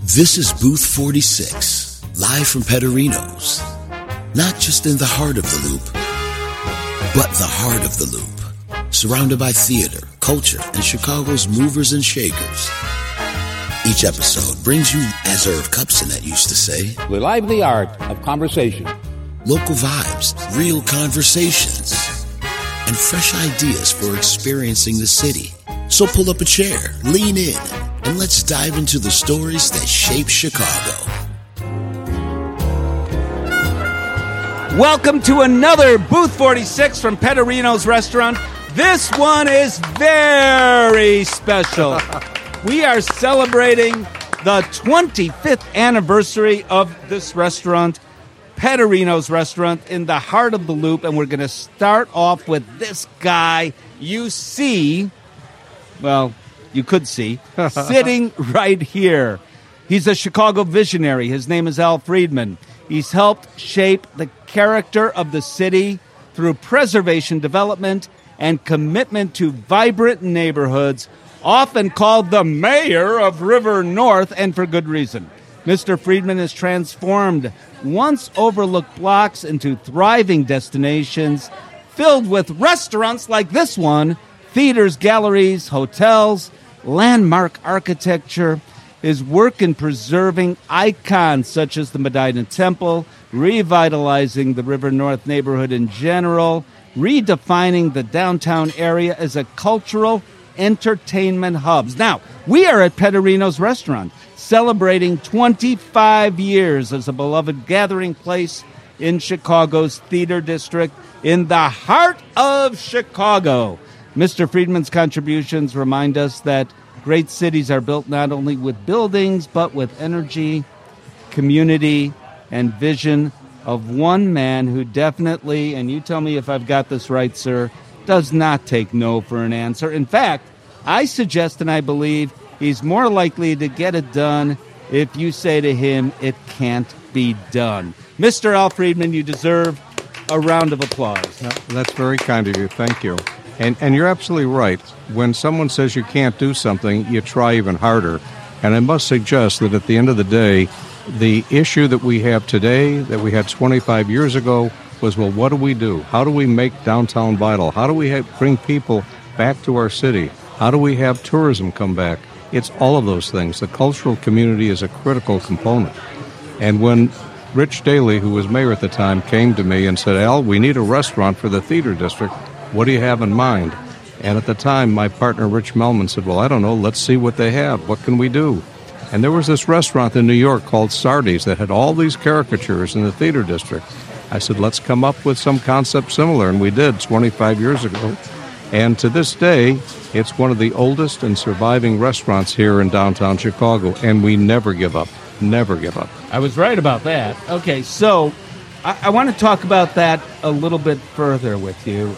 This is Booth 46, live from Pederinos. Not just in the heart of the Loop, but the heart of the Loop. Surrounded by theater, culture, and Chicago's movers and shakers. Each episode brings you, as Irv Kupcinet used to say, the lively art of conversation. Local vibes, real conversations, and fresh ideas for experiencing the city. So pull up a chair, lean in, and let's dive into the stories that shape Chicago. Welcome to another Booth 46 from Pederinos Restaurant. This one is very special. We are celebrating the 25th anniversary of this restaurant, Pederinos Restaurant, in the heart of the Loop, and we're going to start off with this guy you see, well, you could see, sitting right here. He's a Chicago visionary. His name is Al Friedman. He's helped shape the character of the city through preservation, development, and commitment to vibrant neighborhoods, often called the mayor of River North, and for good reason. Mr. Friedman has transformed once overlooked blocks into thriving destinations filled with restaurants like this one, theaters, galleries, hotels, landmark architecture. His work in preserving icons such as the Medina Temple, revitalizing the River North neighborhood in general, redefining the downtown area as a cultural entertainment hub. Now, we are at Pederinos Restaurant, celebrating 25 years as a beloved gathering place in Chicago's theater district in the heart of Chicago. Mr. Friedman's contributions remind us that great cities are built not only with buildings, but with energy, community, and vision of one man who definitely, and you tell me if I've got this right, sir, does not take no for an answer. In fact, I suggest and I believe he's more likely to get it done if you say to him, it can't be done. Mr. Al Friedman, you deserve a round of applause. That's very kind of you. Thank you. And you're absolutely right. When someone says you can't do something, you try even harder. And I must suggest that at the end of the day, the issue that we have today, that we had 25 years ago, was, well, what do we do? How do we make downtown vital? How do we bring people back to our city? How do we have tourism come back? It's all of those things. The cultural community is a critical component. And when Rich Daley, who was mayor at the time, came to me and said, Al, we need a restaurant for the theater district. What do you have in mind? And at the time, my partner, Rich Melman, said, well, I don't know. Let's see what they have. What can we do? And there was this restaurant in New York called Sardi's that had all these caricatures in the theater district. I said, let's come up with some concept similar, and we did 25 years ago. And to this day, it's one of the oldest and surviving restaurants here in downtown Chicago, and we never give up. Never give up. I was right about that. Okay, so I want to talk about that a little bit further with you.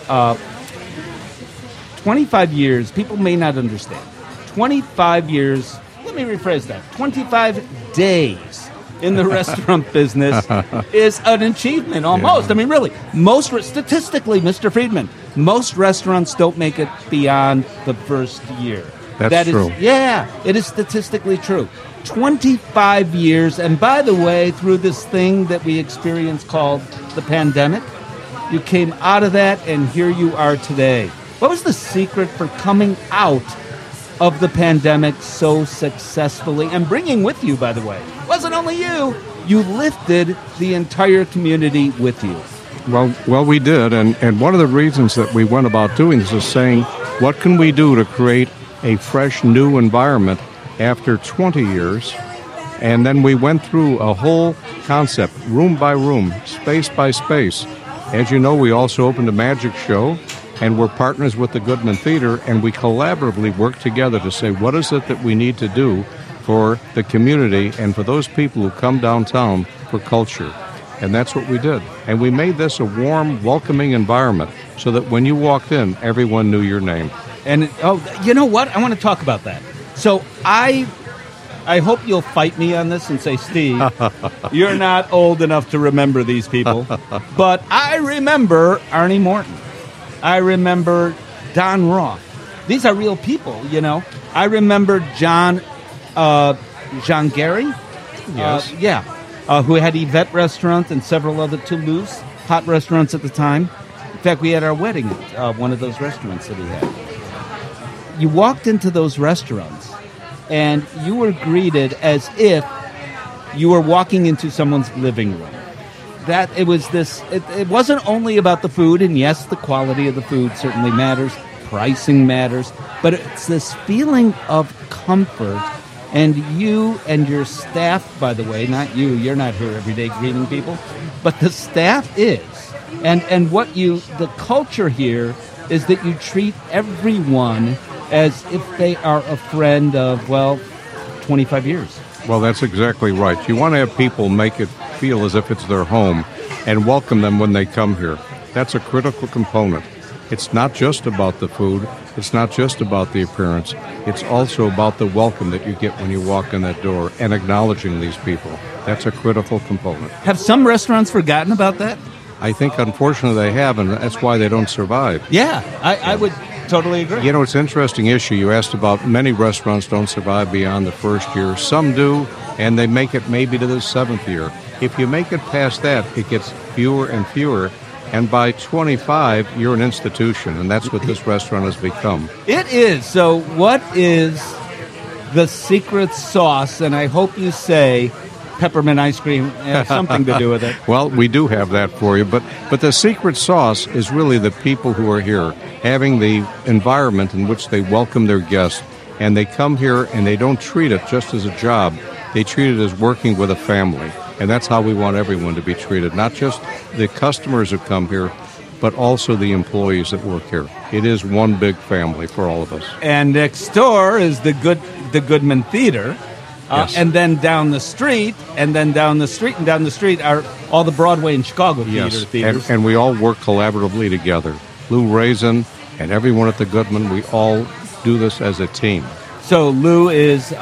25 years, people may not understand. 25 years, let me rephrase that. 25 days in the restaurant business is an achievement almost. Yeah. I mean, really, statistically, Mr. Friedman, most restaurants don't make it beyond the first year. That's true. It is statistically true. 25 years, and by the way, through this thing that we experienced called the pandemic, you came out of that, and here you are today. What was the secret for coming out of the pandemic so successfully and bringing with you, by the way? It wasn't only you. You lifted the entire community with you. Well, we did, and one of the reasons that we went about doing this is saying, what can we do to create a fresh, new environment after 20 years? And then we went through a whole concept, room by room, space by space. As you know, we also opened a magic show, and we're partners with the Goodman Theater, and we collaboratively work together to say, what is it that we need to do for the community and for those people who come downtown for culture? And that's what we did. And we made this a warm, welcoming environment so that when you walked in, everyone knew your name. And, you know what? I want to talk about that. So I hope you'll fight me on this and say, Steve, you're not old enough to remember these people. But I remember Arnie Morton. I remember Don Roth. These are real people, you know. I remember John Jean Gary. Yes. Who had Yvette Restaurant and several other Toulouse hot restaurants at the time. In fact, we had our wedding at one of those restaurants that he had. You walked into those restaurants, and you were greeted as if you were walking into someone's living room. That it was this. It wasn't only about the food, and yes, the quality of the food certainly matters. Pricing matters, but it's this feeling of comfort. And you and your staff, by the way, not you, you're not here every day greeting people, but the staff is. And the culture here is that you treat everyone as if they are a friend of, 25 years. Well, that's exactly right. You want to have people make it feel as if it's their home and welcome them when they come here. That's a critical component. It's not just about the food. It's not just about the appearance. It's also about the welcome that you get when you walk in that door and acknowledging these people. That's a critical component. Have some restaurants forgotten about that? I think, unfortunately, they have, and that's why they don't survive. Yeah, I would totally agree. You know, it's an interesting issue. You asked about many restaurants don't survive beyond the first year. Some do, and they make it maybe to the seventh year. If you make it past that, it gets fewer and fewer. And by 25, you're an institution, and that's what this restaurant has become. It is. So what is the secret sauce? And I hope you say peppermint ice cream has something to do with it. Well, we do have that for you, but the secret sauce is really the people who are here, having the environment in which they welcome their guests, and they come here and they don't treat it just as a job. They treat it as working with a family. And that's how we want everyone to be treated, not just the customers who come here, but also the employees that work here. It is one big family for all of us. And next door is the Goodman Theater, yes. And then down the street, and then down the street are all the Broadway and Chicago theaters. And we all work collaboratively together. Lou Raisin and everyone at the Goodman, we all do this as a team. So Lou is,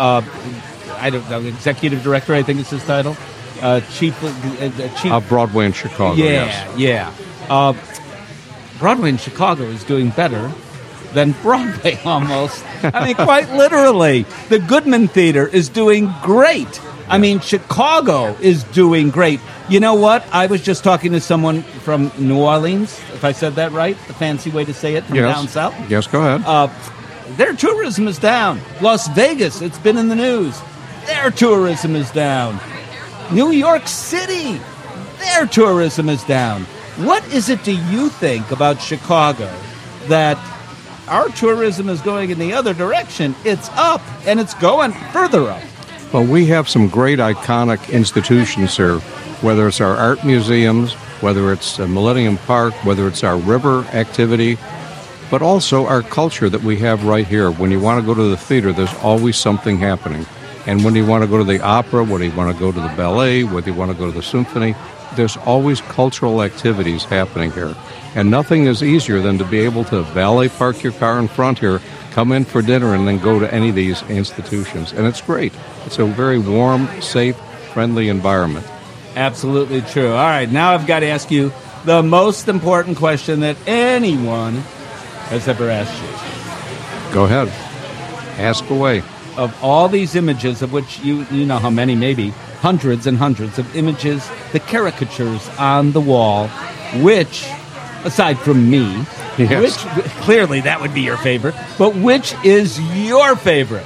executive director, I think is his title. Chief Broadway in Chicago. Yeah. Broadway in Chicago is doing better than Broadway almost. I mean, quite literally. The Goodman Theater is doing great. I mean, Chicago is doing great. You know what? I was just talking to someone from New Orleans, if I said that right, the fancy way to say it, from down south. Yes, go ahead. Their tourism is down. Las Vegas, it's been in the news. Their tourism is down. New York City, their tourism is down. What is it, do you think, about Chicago that our tourism is going in the other direction? It's up, and it's going further up. Well, we have some great iconic institutions here, whether it's our art museums, whether it's Millennium Park, whether it's our river activity, but also our culture that we have right here. When you want to go to the theater, there's always something happening. And when you want to go to the opera, when you want to go to the ballet, whether you want to go to the symphony, there's always cultural activities happening here. And nothing is easier than to be able to valet park your car in front here, come in for dinner, and then go to any of these institutions. And it's great. It's a very warm, safe, friendly environment. Absolutely true. All right, now I've got to ask you the most important question that anyone has ever asked you. Go ahead. Ask away. Of all these images, of which you know how many, maybe hundreds and hundreds of images, the caricatures on the wall, which, aside from me, which clearly that would be your favorite, but which is your favorite?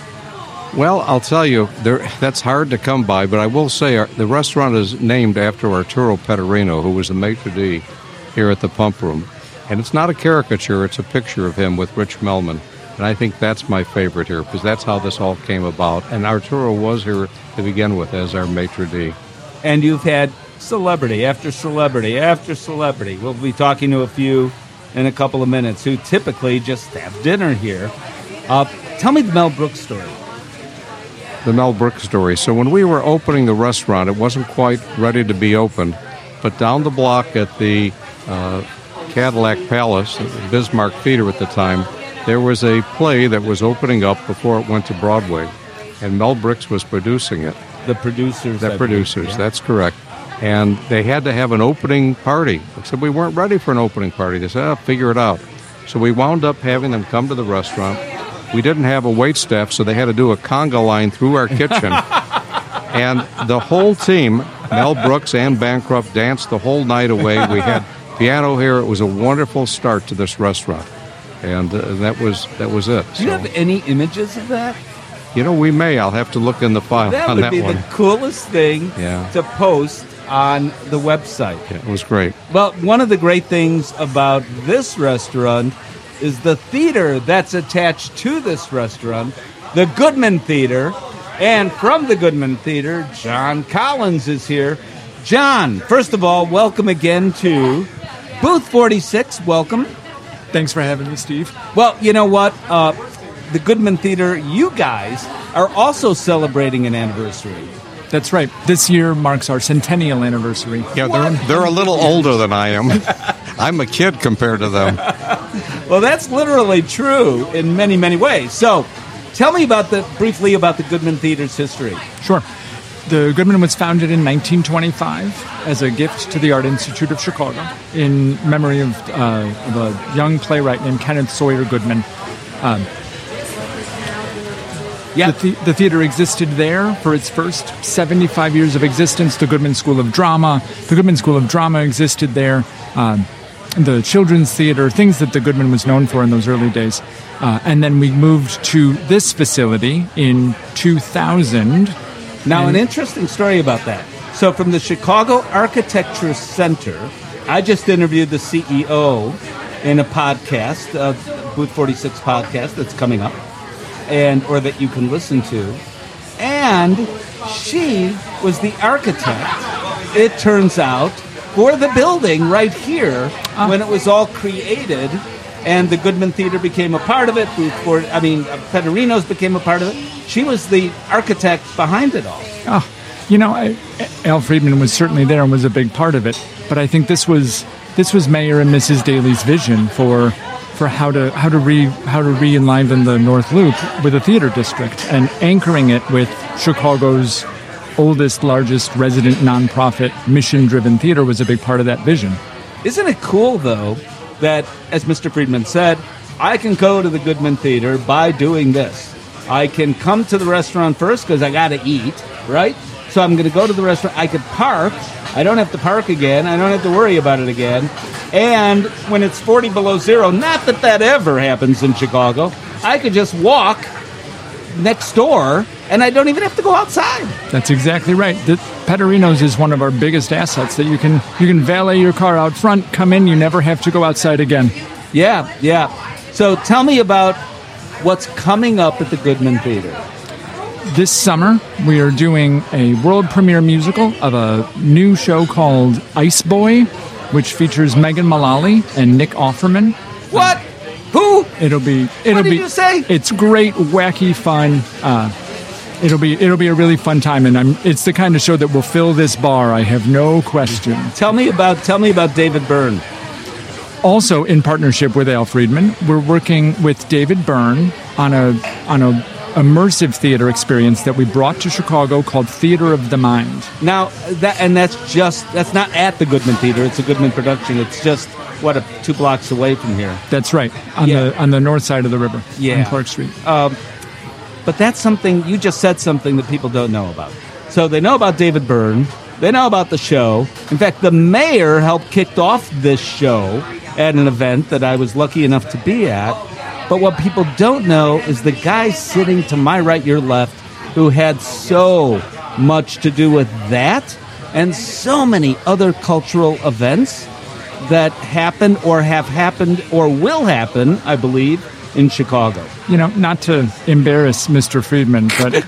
Well, I'll tell you, that's hard to come by, but I will say the restaurant is named after Arturo Pederino, who was the maitre d' here at the Pump Room. And it's not a caricature, it's a picture of him with Rich Melman. And I think that's my favorite here, because that's how this all came about. And Arturo was here to begin with as our maitre d'. And you've had celebrity after celebrity after celebrity. We'll be talking to a few in a couple of minutes who typically just have dinner here. Tell me the Mel Brooks story. The Mel Brooks story. So when we were opening the restaurant, it wasn't quite ready to be opened. But down the block at the Cadillac Palace, the Bismarck Theater at the time, there was a play that was opening up before it went to Broadway, and Mel Brooks was producing it. The producers. That's correct. And they had to have an opening party. Except we weren't ready for an opening party. They said, figure it out. So we wound up having them come to the restaurant, we didn't have a wait staff, so they had to do a conga line through our kitchen. And the whole team, Mel Brooks and Bancroft, danced the whole night away. We had piano here. It was a wonderful start to this restaurant. And that was it. Do you have any images of that? We may. I'll have to look in the file That on would that be one. the coolest thing to post on the website. Yeah, it was great. Well, one of the great things about this restaurant is the theater that's attached to this restaurant, the Goodman Theater. And from the Goodman Theater, John Collins is here. John, first of all, welcome again to Booth 46. Welcome. Thanks for having me, Steve. Well, you know what? The Goodman Theater, you guys are also celebrating an anniversary. That's right. This year marks our centennial anniversary. Yeah, they're a little older than I am. I'm a kid compared to them. Well, that's literally true in many, many ways. So, tell me briefly about the Goodman Theater's history. Sure. The Goodman was founded in 1925 as a gift to the Art Institute of Chicago in memory of a young playwright named Kenneth Sawyer Goodman. The theater existed there for its first 75 years of existence. The Goodman School of Drama existed there. The Children's Theater, things that the Goodman was known for in those early days. And then we moved to this facility in 2000. Now, an interesting story about that. So from the Chicago Architecture Center, I just interviewed the CEO in a podcast, Booth 46 podcast that's coming up, or that you can listen to. And she was the architect, it turns out, for the building right here when it was all created, and the Goodman Theater became a part of it. Federinos became a part of it. She was the architect behind it all. Al Friedman was certainly there and was a big part of it. But I think this was Mayor and Mrs. Daley's vision for how to re-enliven the North Loop with a theater district, and anchoring it with Chicago's oldest, largest resident nonprofit mission-driven theater was a big part of that vision. Isn't it cool, though, that, as Mr. Friedman said, I can go to the Goodman Theater by doing this. I can come to the restaurant first because I got to eat, right? So I'm going to go to the restaurant. I could park. I don't have to park again. I don't have to worry about it again. And when it's 40 below zero, not that ever happens in Chicago, I could just walk next door, and I don't even have to go outside. That's exactly right. The Pederinos is one of our biggest assets, that you can valet your car out front, come in, you never have to go outside again. Yeah. So tell me about what's coming up at the Goodman Theater. This summer, we are doing a world premiere musical of a new show called Ice Boy, which features Megan Mullally and Nick Offerman. What? Who? It'll be. What did you say? It's great, wacky fun. It'll be a really fun time, and it's the kind of show that will fill this bar. I have no question. Tell me about David Byrne. Also, in partnership with Al Friedman, we're working with David Byrne on a immersive theater experience that we brought to Chicago called Theater of the Mind. Now, that's not at the Goodman Theater. It's a Goodman production. It's just 2 blocks away from here. That's right, on the north side of the river, on Clark Street. But that's something, you just said something that people don't know about. So they know about David Byrne. They know about the show. In fact, the mayor helped kick off this show at an event that I was lucky enough to be at. But what people don't know is the guy sitting to my right, your left, who had so much to do with that and so many other cultural events that happen or have happened or will happen, I believe, in Chicago. Not to embarrass Mr. Friedman, but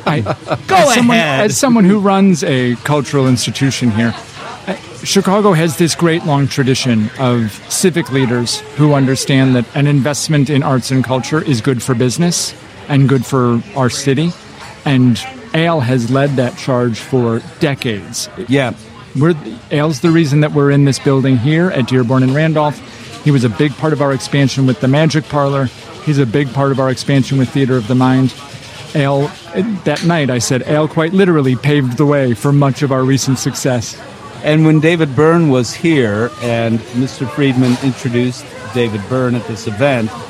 ahead. As someone who runs a cultural institution here, Chicago has this great long tradition of civic leaders who understand that an investment in arts and culture is good for business and good for our city. And Al has led that charge for decades. Yeah. Al's the reason that we're in this building here at Dearborn and Randolph. He was a big part of our expansion with the Magic Parlor. He's a big part of our expansion with Theater of the Mind. Al, that night I said, Al quite literally paved the way for much of our recent success. And when David Byrne was here and Mr. Friedman introduced David Byrne at this event,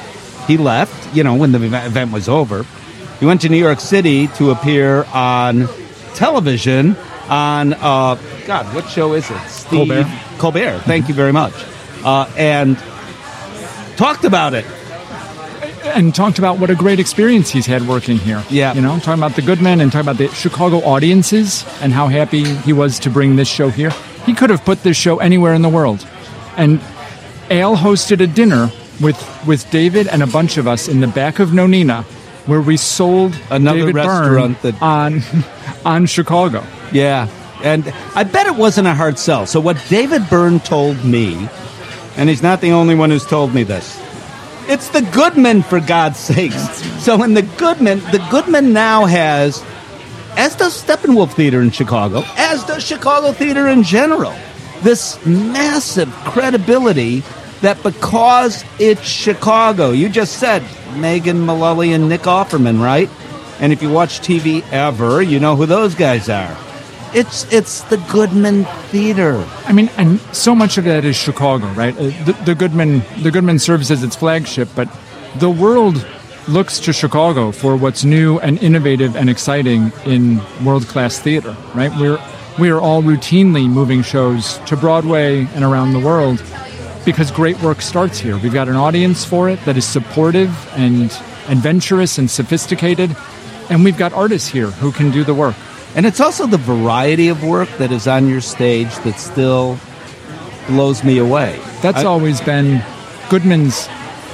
he left, when the event was over. He went to New York City to appear on television on, what show is it? Colbert. Thank you very much. And talked about it. And talked about what a great experience he's had working here. Yeah. Talking about the Goodman and talking about the Chicago audiences and how happy he was to bring this show here. He could have put this show anywhere in the world. And Al hosted a dinner with David and a bunch of us in the back of Nonina, where we sold another David restaurant Byrne on Chicago. Yeah. And I bet it wasn't a hard sell. So what David Byrne told me, and he's not the only one who's told me this, it's the Goodman, for God's sakes. So in the Goodman now has, as does Steppenwolf Theater in Chicago, as does Chicago Theater in general, this massive credibility that because it's Chicago, you just said Megan Mullally and Nick Offerman, right? And if you watch TV ever, you know who those guys are. It's the Goodman Theater. I mean, and so much of that is Chicago, right? The Goodman serves as its flagship, but the world looks to Chicago for what's new and innovative and exciting in world-class theater, right? We are all routinely moving shows to Broadway and around the world because great work starts here. We've got an audience for it that is supportive and adventurous and sophisticated, and we've got artists here who can do the work. And it's also the variety of work that is on your stage that still blows me away. That's always been Goodman's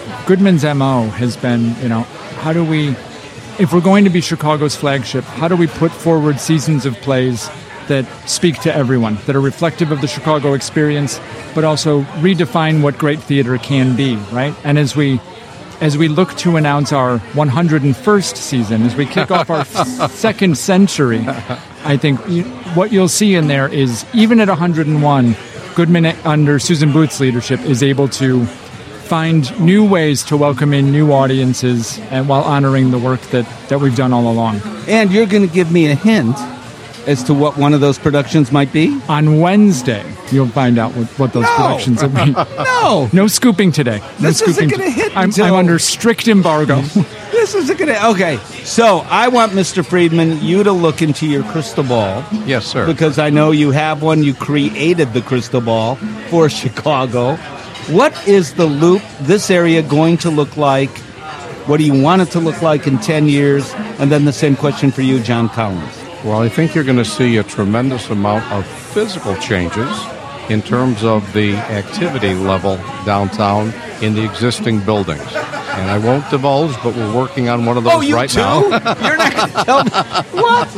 MO has been, how do we, if we're going to be Chicago's flagship, how do we put forward seasons of plays that speak to everyone, that are reflective of the Chicago experience, but also redefine what great theater can be, right? And as we look to announce our 101st season, as we kick off our second century, I think what you'll see in there is, even at 101, Goodman, under Susan Booth's leadership, is able to find new ways to welcome in new audiences and while honoring the work that we've done all along. And you're going to give me a hint as to what one of those productions might be? On Wednesday, you'll find out what those productions will be. No scooping today. This isn't going to hit I'm under strict embargo. This isn't going to... Okay, so I want, Mr. Friedman, you to look into your crystal ball. Yes, sir. Because I know you have one. You created the crystal ball for Chicago. What is the Loop, this area, going to look like? What do you want it to look like in 10 years? And then the same question for you, John Collins. Well, I think you're going to see a tremendous amount of physical changes in terms of the activity level downtown in the existing buildings. And I won't divulge, but we're working on one of those right now. You're not going to tell me? What?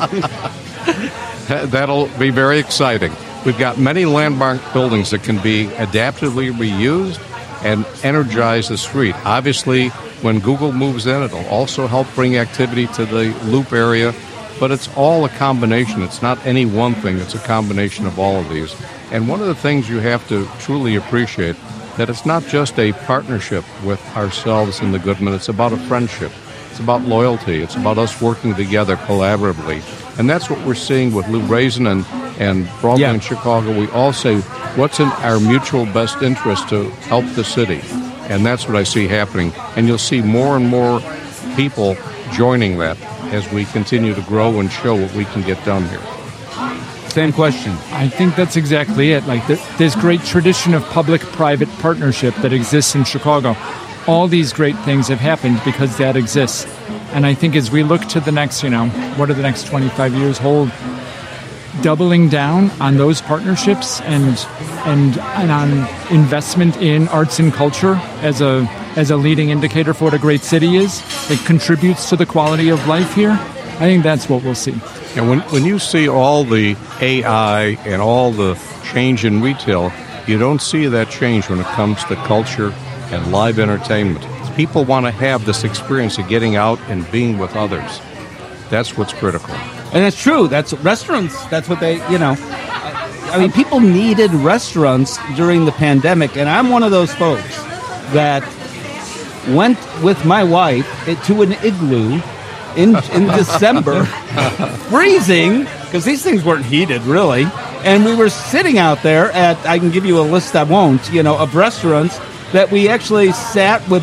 That'll be very exciting. We've got many landmark buildings that can be adaptively reused and energize the street. Obviously, when Google moves in, it'll also help bring activity to the Loop area. But it's all a combination. It's not any one thing. It's a combination of all of these. And one of the things you have to truly appreciate, that it's not just a partnership with ourselves and the Goodman. It's about a friendship. It's about loyalty. It's about us working together collaboratively. And that's what we're seeing with Lou Brazen and Broadway in Chicago. We all say, what's in our mutual best interest to help the city? And that's what I see happening. And you'll see more and more people joining that as we continue to grow and show what we can get done here. Same question. I think that's exactly it. Like there's great tradition of public-private partnership that exists in Chicago. All these great things have happened because that exists. And I think as we look to the next, what do the next 25 years hold? Doubling down on those partnerships and on investment in arts and culture as a leading indicator for what a great city is, that contributes to the quality of life here, I think that's what we'll see. And when you see all the AI and all the change in retail, you don't see that change when it comes to culture and live entertainment. People want to have this experience of getting out and being with others. That's what's critical. And it's true. That's restaurants. That's what they, I mean, people needed restaurants during the pandemic, and I'm one of those folks that went with my wife to an igloo in December, freezing, because these things weren't heated, really. And we were sitting out there at, I can give you a list I won't, of restaurants that we actually sat with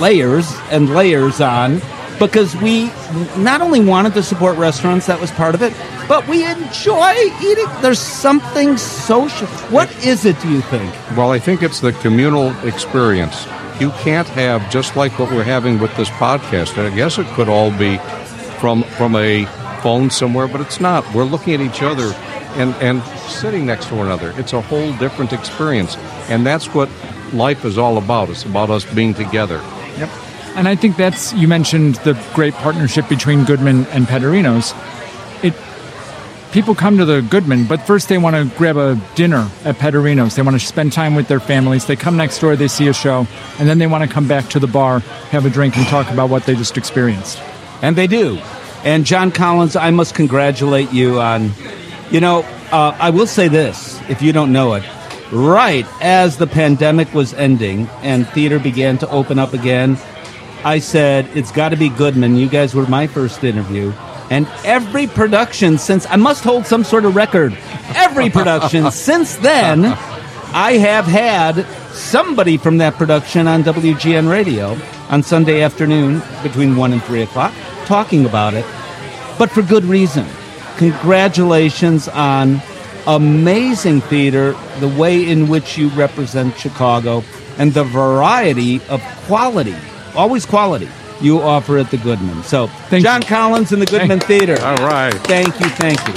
layers and layers on, because we not only wanted to support restaurants, that was part of it, but we enjoy eating. There's something social. What is it, do you think? Well, I think it's the communal experience. You can't have, just like what we're having with this podcast, and I guess it could all be from a phone somewhere, but it's not. We're looking at each other and sitting next to one another. It's a whole different experience, and that's what life is all about. It's about us being together. Yep. And I think you mentioned the great partnership between Goodman and Pederinos. People come to the Goodman, but first they want to grab a dinner at Pederinos. They want to spend time with their families. They come next door, they see a show, and then they want to come back to the bar, have a drink, and talk about what they just experienced. And they do. And John Collins, I must congratulate you on, I will say this, if you don't know it, right as the pandemic was ending and theater began to open up again, I said, it's got to be Goodman. You guys were my first interview. And every production since, I must hold some sort of record, every production since then, I have had somebody from that production on WGN Radio on Sunday afternoon between 1 and 3 o'clock talking about it, but for good reason. Congratulations on amazing theater, the way in which you represent Chicago, and the variety of quality, always quality, you offer at the Goodman. So, John Collins and the Goodman Theater. All right. Thank you.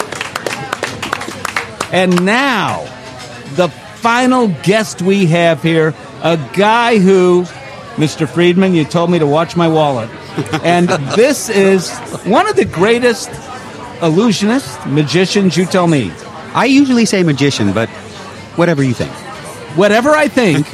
And now, the final guest we have here, a guy who, Mr. Friedman, you told me to watch my wallet. And this is one of the greatest illusionists, magicians, you tell me. I usually say magician, but whatever you think. Whatever I think,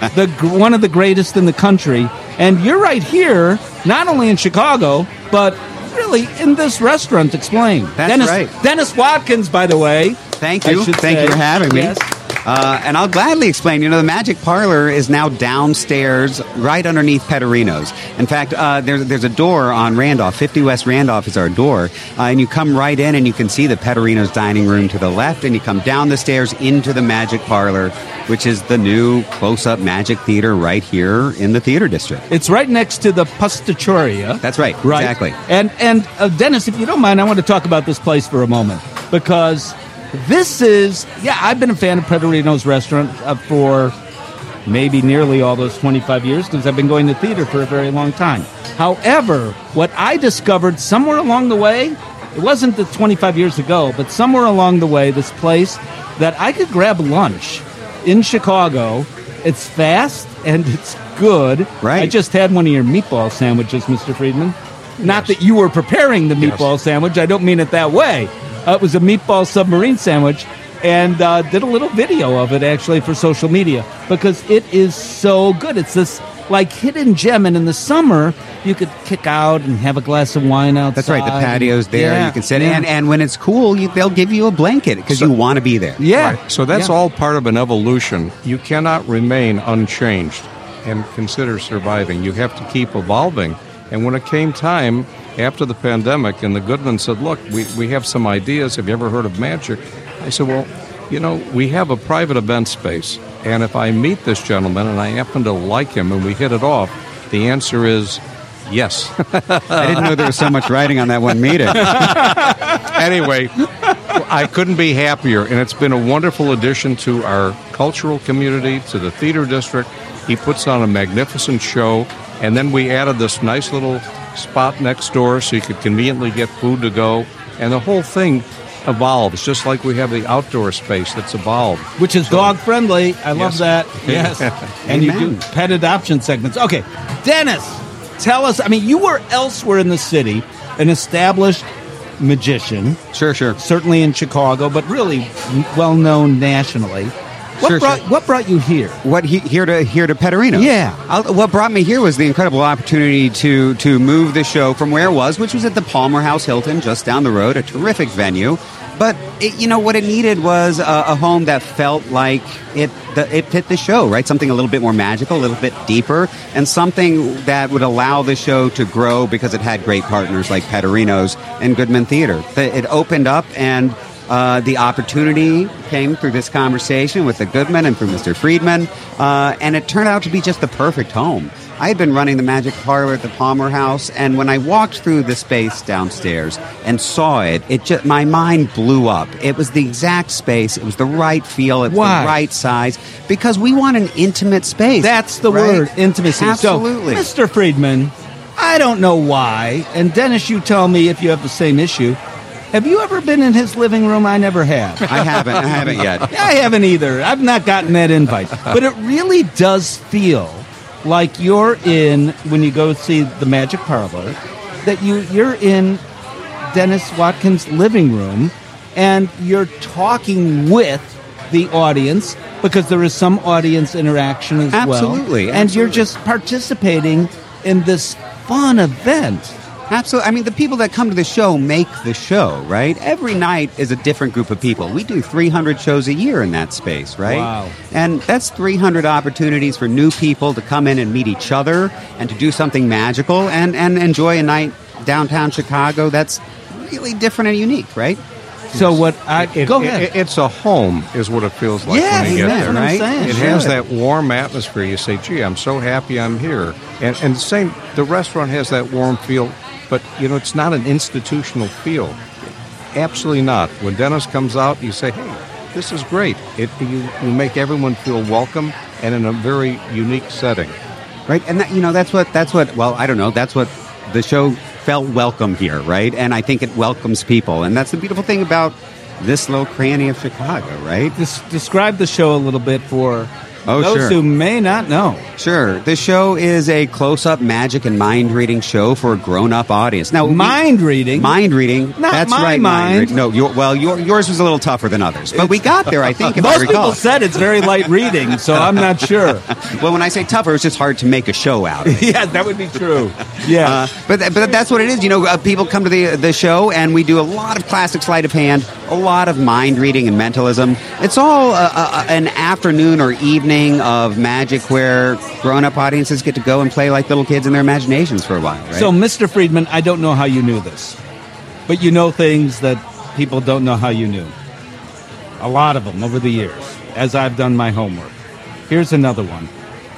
one of the greatest in the country. And you're right here, not only in Chicago, but really in this restaurant. Explain. That's right. Dennis Watkins, by the way. Thank you. Thank you for having me. Yes. And I'll gladly explain. The Magic Parlor is now downstairs, right underneath Pederinos. In fact, there's a door on Randolph. 50 West Randolph is our door. And you come right in and you can see the Pederinos dining room to the left, and you come down the stairs into the Magic Parlor, which is the new close-up Magic Theater right here in the Theater District. It's right next to the Pasticceria. That's right. Exactly. And Dennis, if you don't mind, I want to talk about this place for a moment, because this is, I've been a fan of Pederinos Restaurant for maybe nearly all those 25 years, because I've been going to theater for a very long time. However, what I discovered somewhere along the way, it wasn't the 25 years ago, but somewhere along the way, this place that I could grab lunch in Chicago. It's fast and it's good. Right. I just had one of your meatball sandwiches, Mr. Friedman. Not that you were preparing the meatball sandwich. I don't mean it that way. It was a meatball submarine sandwich, and did a little video of it, actually, for social media, because it is so good. It's this, hidden gem, and in the summer, you could kick out and have a glass of wine outside. That's right. The patio's there. You can sit in, and when it's cool, they'll give you a blanket, because you want to be there. Yeah. Right. So that's all part of an evolution. You cannot remain unchanged and consider surviving. You have to keep evolving. And when it came time, after the pandemic, and the Goodman said, look, we have some ideas. Have you ever heard of magic? I said, well, we have a private event space. And if I meet this gentleman and I happen to like him and we hit it off, the answer is yes. I didn't know there was so much writing on that one meeting. Anyway, I couldn't be happier. And it's been a wonderful addition to our cultural community, to the theater district. He puts on a magnificent show. And then we added this nice little spot next door so you could conveniently get food to go. And the whole thing evolves, just like we have the outdoor space that's evolved. Which is dog-friendly. I love that. Yes. And you Amen. do pet adoption segments. Okay. Dennis, tell us, you were elsewhere in the city, an established magician. Sure. Certainly in Chicago, but really well-known nationally. What brought you here? Here to Pederinos? Yeah. What brought me here was the incredible opportunity to move the show from where it was, which was at the Palmer House Hilton, just down the road, a terrific venue. But what it needed was a home that felt like it fit the show, right? Something a little bit more magical, a little bit deeper, and something that would allow the show to grow because it had great partners like Pederinos and Goodman Theater. It opened up, and the opportunity came through this conversation with the Goodman and through Mr. Friedman, and it turned out to be just the perfect home. I had been running the Magic Parlor at the Palmer House, and when I walked through the space downstairs and saw it, my mind blew up. It was the exact space. It was the right feel. It was Why? the right size. Because we want an intimate space. That's the right? word, intimacy. Absolutely. So, Mr. Friedman, I don't know why, and Dennis, you tell me if you have the same issue. Have you ever been in his living room? I never have. I haven't yet. I haven't either. I've not gotten that invite. But it really does feel like you're in, when you go see the Magic Parlor, that you're in Dennis Watkins' living room, and you're talking with the audience, because there is some audience interaction as well. Absolutely. And you're just participating in this fun event. Absolutely. I mean, the people that come to the show make the show, right? Every night is a different group of people. We do 300 shows a year in that space, right? Wow. And that's 300 opportunities for new people to come in and meet each other and to do something magical and enjoy a night downtown Chicago that's really different and unique, right? So what go ahead. It's a home, is what it feels like Yeah, when you get that's there. what I'm right? saying. It Sure. has that warm atmosphere. You say, gee, I'm so happy I'm here. And the same, the restaurant has that warm feel, but, it's not an institutional feel. Absolutely not. When Dennis comes out, you say, hey, this is great. You make everyone feel welcome and in a very unique setting. Right? And that's what, well, I don't know, that's what the show felt welcome here, right? And I think it welcomes people. And that's the beautiful thing about this little cranny of Chicago, right? Describe the show a little bit for Oh, those sure. who may not know. Sure. The show is a close-up magic and mind-reading show for a grown-up audience. Now, Mind reading? Mind reading. Not That's my right. mind. Reading. No, yours was a little tougher than others. But we got there, I think, if I Most recall. people said it's very light reading, so I'm not sure. Well, when I say tougher, it's just hard to make a show out of it. Yeah, that would be true. Yeah. But that's what it is. People come to the show, and we do a lot of classic sleight of hand, a lot of mind reading and mentalism. It's all an afternoon or evening of magic where grown-up audiences get to go and play like little kids in their imaginations for a while, right? So, Mr. Friedman, I don't know how you knew this, but you know things that people don't know how you knew. A lot of them over the years, as I've done my homework. Here's another one.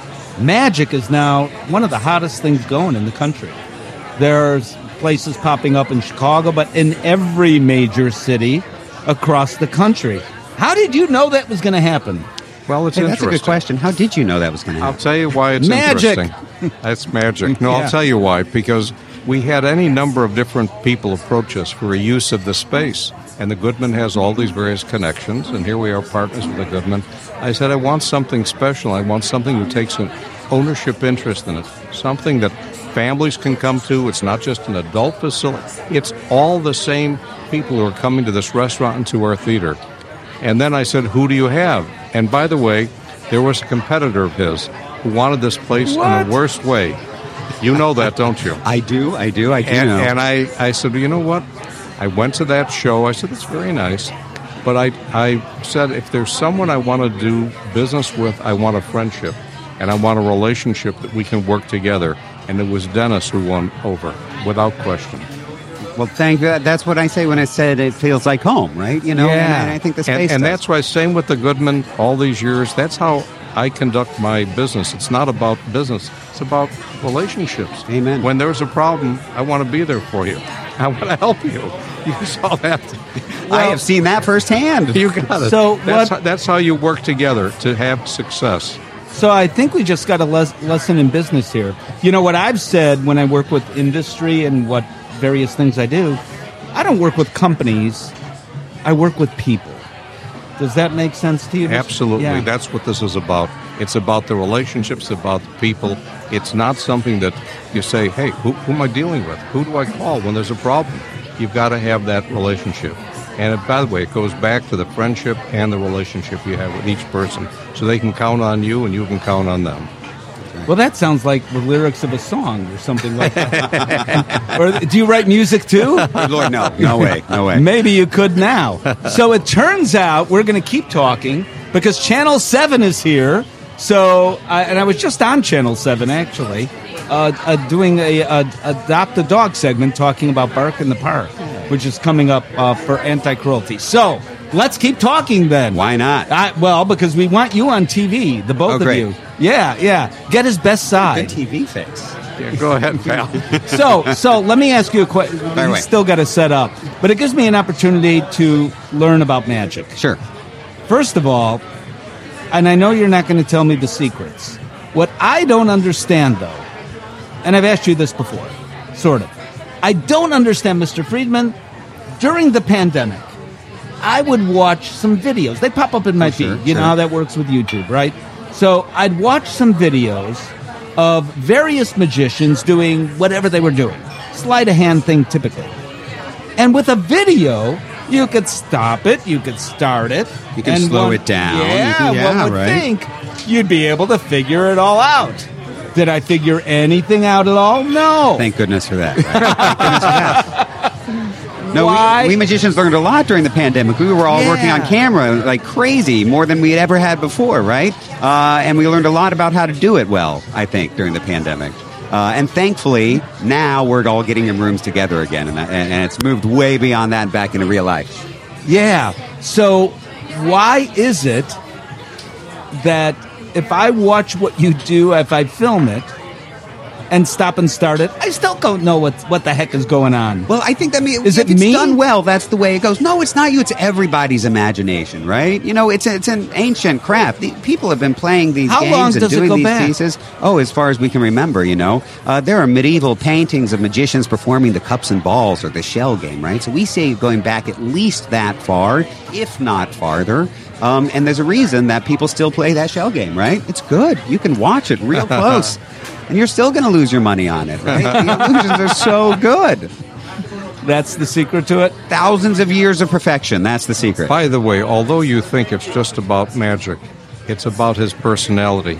Magic is now one of the hottest things going in the country. There's places popping up in Chicago, but in every major city across the country. How did you know that was going to happen? Well, it's Hey, that's interesting. a good question. How did you know that was going to I'll happen? tell you why it's Magic. interesting. That's magic. No, Yeah. I'll tell you why. Because we had any number of different people approach us for a use of the space. And the Goodman has all these various connections, and here we are partners with the Goodman. I said, I want something special. I want something that takes an ownership interest in it, something that families can come to. It's not just an adult facility. It's all the same people who are coming to this restaurant and to our theater. And then I said, who do you have? And by the way, there was a competitor of his who wanted this place in the worst way. You know that, don't you? I do And, know. and I said, you know what? I went to that show. I said, it's very nice. But I said, if there's someone I want to do business with, I want a friendship. And I want a relationship that we can work together. And it was Dennis who won over, without question. Well, thank you. That's what I say when I said it feels like home, right? Yeah. And I think the space And does. that's why, same with the Goodman all these years, that's how I conduct my business. It's not about business. It's about relationships. Amen. When there's a problem, I want to be there for you. I want to help you. You saw that. I have seen that firsthand. You got it. So that's how you work together to have success. So I think we just got a lesson in business here. You know what I've said when I work with industry and what various things I do, I don't work with companies, I work with people. Does that make sense to you? Absolutely. Yeah. That's what this is about. It's about the relationships, about the people. It's not something that you say, hey, who am I dealing with? Who do I call when there's a problem? You've got to have that relationship. And by the way, it goes back to the friendship and the relationship you have with each person. So they can count on you and you can count on them. Well, that sounds like the lyrics of a song or something like that. Or do you write music too? Lord, no way. Maybe you could now. So it turns out we're going to keep talking because Channel 7 is here. So, and I was just on Channel 7 actually, doing a Adopt a Dog segment talking about Bark in the Park, which is coming up for anti-cruelty. So let's keep talking then. Why not? Well, because we want you on TV, the both of great. you. Yeah. Get his best side. Good TV face. Yeah, go ahead, pal. So let me ask you a question. You still got to set up, but it gives me an opportunity to learn about magic. Sure. First of all, and I know you're not going to tell me the secrets. What I don't understand, though, and I've asked you this before, sort of. I don't understand, Mr. Friedman. During the pandemic, I would watch some videos. They pop up in my feed. You know how that works with YouTube, right? So I'd watch some videos of various magicians doing whatever they were doing. Sleight of hand thing, typically. And with a video, you could stop it, you could start it. You can slow it down. Yeah, one would think you'd be able to figure it all out. Did I figure anything out at all? No. Thank goodness for that. Right? Thank goodness for that. No, Why? we magicians learned a lot during the pandemic. We were all working on camera like crazy, more than we had ever had before, right? And we learned a lot about how to do it well, I think, during the pandemic. And thankfully, now we're all getting in rooms together again, and it's moved way beyond that and back into real life. Yeah. So why is it that if I watch what you do, if I film it, and stop and start it, I still don't know what the heck is going on. Well, I think that is if it it's me? done well, that's the way it goes. No, it's not you. It's everybody's imagination, right? You know, it's an ancient craft. People have been playing these games and doing these pieces. Oh, as far as we can remember, you know. There are medieval paintings of magicians performing the cups and balls or the shell game, right? So we say going back at least that far, if not farther. And there's a reason that people still play that shell game, right? It's good. You can watch it real close. And you're still going to lose your money on it, right? The illusions are so good. That's the secret to it? Thousands of years of perfection. That's the secret. By the way, although you think it's just about magic, it's about his personality.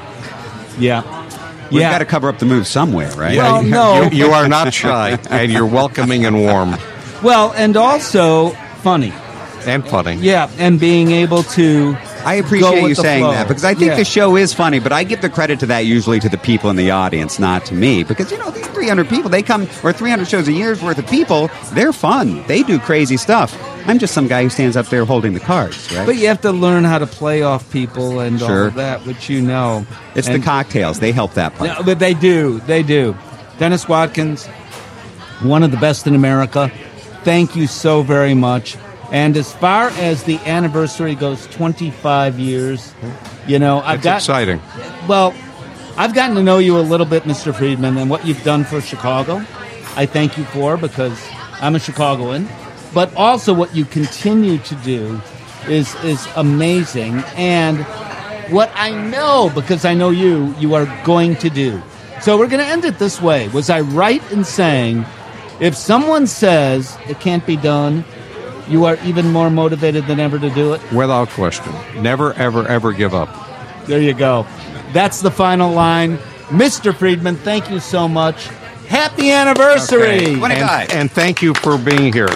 Yeah. We've got to cover up the moves somewhere, right? Well, no. You are not shy, and you're welcoming and warm. Well, and also funny. And funny. Yeah, and being able to I appreciate you saying flow. that, because I think the show is funny, but I give the credit to that usually to the people in the audience, not to me. Because, you know, these 300 people, they come, or 300 shows a year's worth of people, they're fun. They do crazy stuff. I'm just some guy who stands up there holding the cards, right? But you have to learn how to play off people and all of that, which you know. It's the cocktails. They help that part. No, but they do. They do. Dennis Watkins, one of the best in America. Thank you so very much. And as far as the anniversary goes, 25 years, you know, It's exciting. Well, I've gotten to know you a little bit, Mr. Friedman, and what you've done for Chicago. I thank you for, because I'm a Chicagoan. But also what you continue to do is amazing. And what I know, because I know you are going to do. So we're going to end it this way. Was I right in saying, if someone says it can't be done, you are even more motivated than ever to do it? Without question. Never, ever, ever give up. There you go. That's the final line. Mr. Friedman, thank you so much. Happy anniversary! Okay. What a guy. And thank you for being here.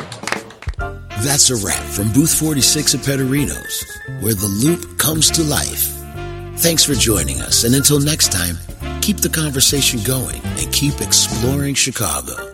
That's a wrap from Booth 46 at Pederinos, where the loop comes to life. Thanks for joining us, and until next time, keep the conversation going and keep exploring Chicago.